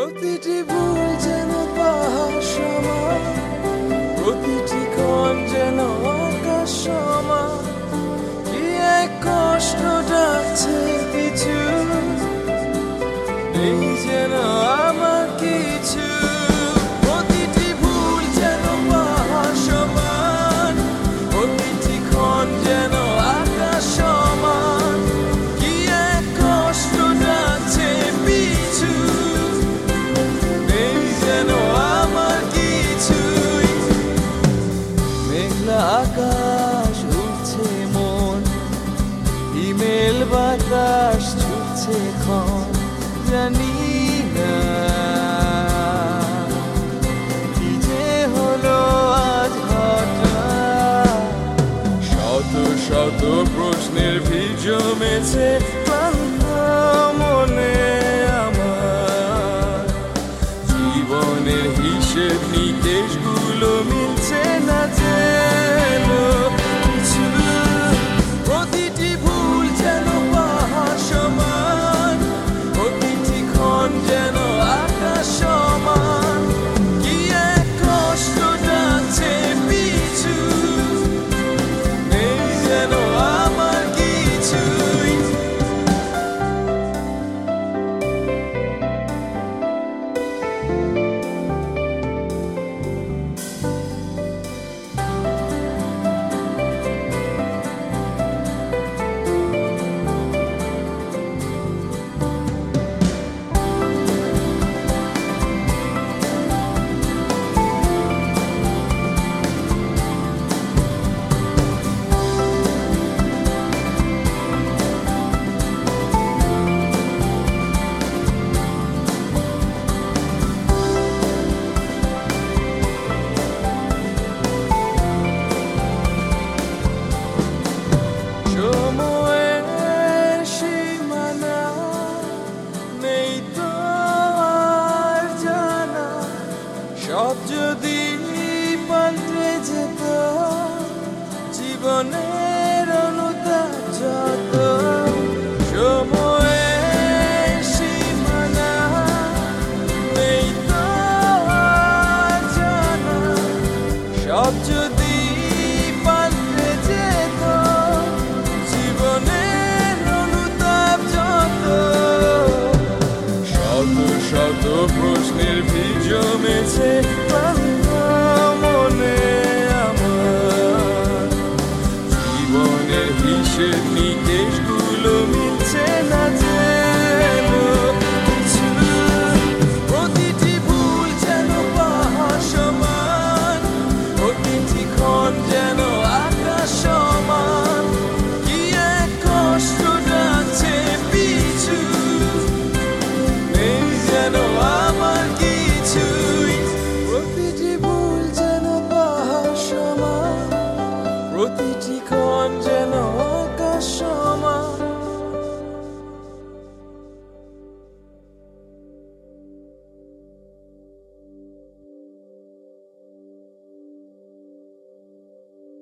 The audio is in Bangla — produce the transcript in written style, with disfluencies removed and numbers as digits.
প্রতিটি ভুল যেন পাহাড় সমান, প্রতিটি ক্ষণ যেন আকাশ সমান। কি এক কষ্ট ডাকছে পিছু, নেই যেন আমার কিছু। প্রতিটি ভুল যেন পাহাড় সমান, প্রতিটি ক্ষণ যেন আকাশ সমান। কি এক কষ্ট ডাকছে পিছু, নেই যেন আমার কিছুই। মেঘলা আকাশ উঠছে মন, হিমেল বাতাস ছুটছে ক্ষণ। জানি না কি যে হলো আজ হঠাৎ। শত শত প্রশ্নের ভিড় জমেছে ক্লান্ত মনে আমার। জীবনের হিসেব নিকেশ গুলো মিলছে না যেন কিছু। প্রতিটি ভুল যেন পাহাড় সমান, প্রতিটি ক্ষণ যেন আকাশ সমান। কি এক কষ্ট ডাকছে পিছু, নেই যেন আমার কিছুই। সময়ের সীমানা নেই তো আর জানা। সব যদি পাল্টে যেত, জীবনের অনুতাপ যত। সময়ের সীমানা নেই তো আর জানা। সব যদি পাল্টে যেত, জীবনের অনুতাপ যত। শত শত প্রশ্নের ভিড় জমেছে ক্লান্ত মনে আমার। জীবনের হিসেব নিকেশ